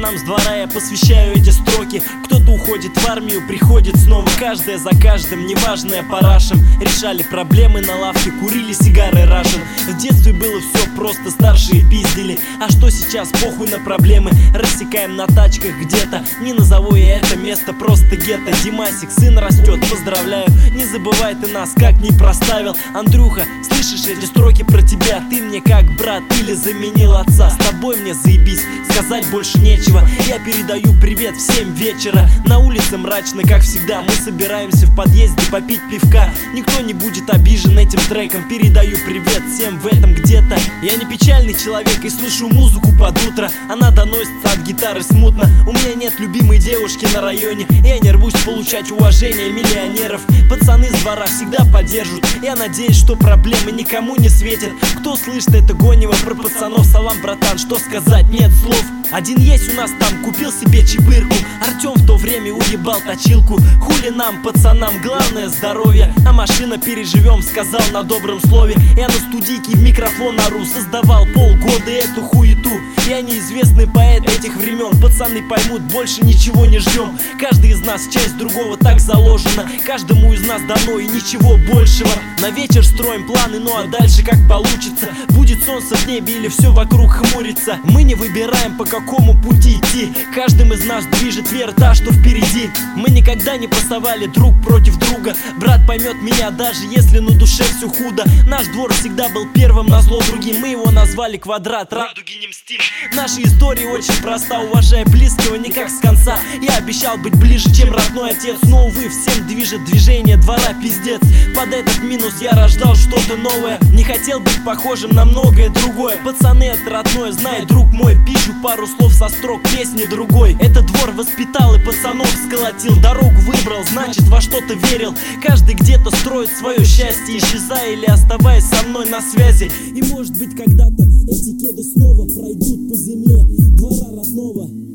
Пацанам с двора я посвящаю эти строки. Кто-то уходит в армию, приходит снова. Каждая за каждым, неважное парашем. Решали проблемы на лавке, курили сигары рашен. В детстве было все просто, старшие пиздили. А что сейчас, похуй на проблемы. Рассекаем на тачках где-то. Не назову я это место, просто гетто. Димасик, сын растет, поздравляю. Не забывай ты нас, как не проставил. Андрюха, слышишь эти строки про тебя? Ты мне как брат или заменил отца. С тобой мне заебись, сказать больше нечего. Я передаю привет в 7 вечера. На улице мрачно, как всегда. Мы собираемся в подъезде попить пивка. Никто не будет обижен этим треком. Передаю привет всем в этом где-то. Я не печальный человек и слышу музыку под утро. Она доносится от гитары смутно. У меня нет любимой девушки на районе. Я не рвусь получать уважение миллионеров. Пацаны с двора всегда поддержат. Я надеюсь, что проблемы никому не светят. Кто слышит это гонево про пацанов? Салам, братан, что сказать, нет слов. Один есть у нас там, купил себе чебырку. Артем в то время уебал точилку. Хули нам, пацанам, главное здоровье. А машина переживем, сказал на добром слове. Я на студийке в микрофон ору. Создавал полгода эту хуету. Я неизвестный поэт этих времен. Пацаны поймут, больше ничего не ждем. Каждый из нас часть другого, так заложено. Каждому из нас дано и ничего большего. На вечер строим планы, ну а дальше как получится. Будет солнце в небе или все вокруг хмурится. Мы не выбираем, по какому пути идти. Каждым из нас движет вера та, что впереди. Мы никогда не пасовали друг против друга. Брат поймет меня, даже если на душе все худо. Наш двор всегда был первым назло другим. Мы его назвали Квадрат, радуги не мстим. Наша история очень проста, уважая близкого никак с конца. Я обещал быть ближе, чем родной отец. Но, увы, всем движет движение двора, пиздец. Под этот минус я рождал что-то новое. Не хотел быть похожим на многое другое. Пацаны, это родное, знай, друг мой. Пищу пару слов со строк песни другой. Этот двор воспитал и пацанов сколотил. Дорогу выбрал, значит во что-то верил. Каждый где-то строит свое счастье, исчезая или оставаясь со мной на связи. И может быть когда-то эти кеды снова пройдут по земле двора родного.